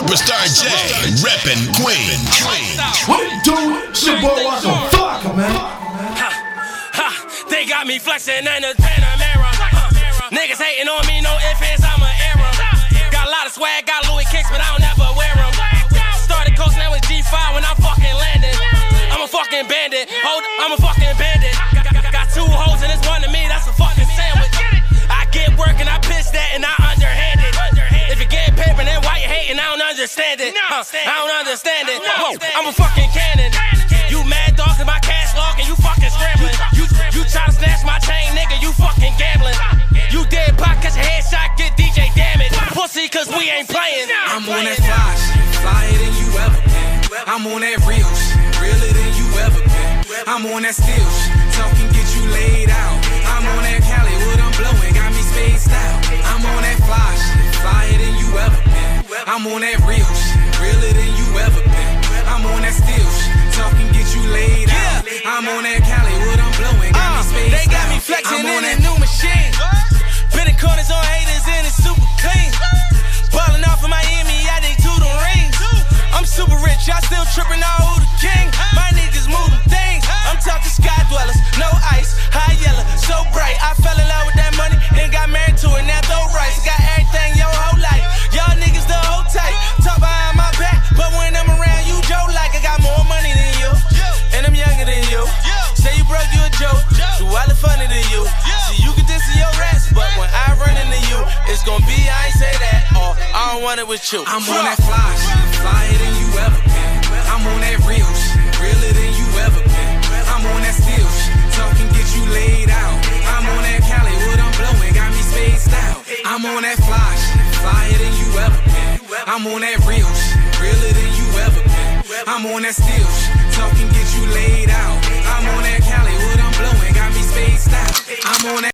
Superstar J, reppin' Queen. What it do? It's your boy Waka Flocka, man. They got me flexing in the Panamera. Niggas hating on me, no ifs, ands, I'm an error. Got a lot of swag, got Louis kicks, but I don't ever wear them. Started coasting out with G5 when I fucking landed. I'm a fucking bandit, I'm a fucking bandit. Got two hoes and it's one to me, that's a fucking sandwich. I get work and I pitch that and I underhand it. If you get paper, then why you hating? I don't understand it. I don't understand it. Whoa, I'm a fucking cannon. You mad dog cause my cash log and you fucking scrambling. You try to snatch my chain, nigga, you fucking gambling. You dead pop, catch a headshot, get DJ damage. Pussy cause we ain't playing. I'm on that fly shit, flyer than you ever been. I'm on that real shit, realer than you ever been. I'm on that still shit, talking get you laid out. I'm on that Cali, what I'm blowing, got me spaced out. I'm on that fly shit, flyer than you ever been. I'm on that real shit, realer than you ever been. I'm on that still shit, talking get you laid out. I'm on that Cali, what I'm blowing, got me spaced out. They got me flexing in a new machine. Bending corners on haters and it's super clean. Ballin' off of Miami, I dig to the rings. I'm super rich, y'all still trippin' all who the king. My niggas moving things. I'm talking sky dwellers, no ice, high yellow, so bright. I fell in love with that money and got married to it. Now throw rice, got everything your whole life. Y'all niggas the whole type, talk behind my back, but when I'm around you, Joe like I got more money than you, and I'm younger than you. Say you broke, you a joke, so I look funny than you. See you can diss your rats, but when I run into you, it's gonna be I ain't say that, or I don't want it with you. I'm on that fly shit, flyer than you ever been. I'm on that real shit, realer than you ever been. I'm on that still shit, talking get you laid out. I'm on that Cali, what I'm blowing, got me spaced out. I'm on that fly shit, flyer than you ever been. I'm on that real shit, realer than you ever been. I'm on that still shit, talking get you laid out. I'm on that Cali, what I'm blowing, got me spaced out. I'm on that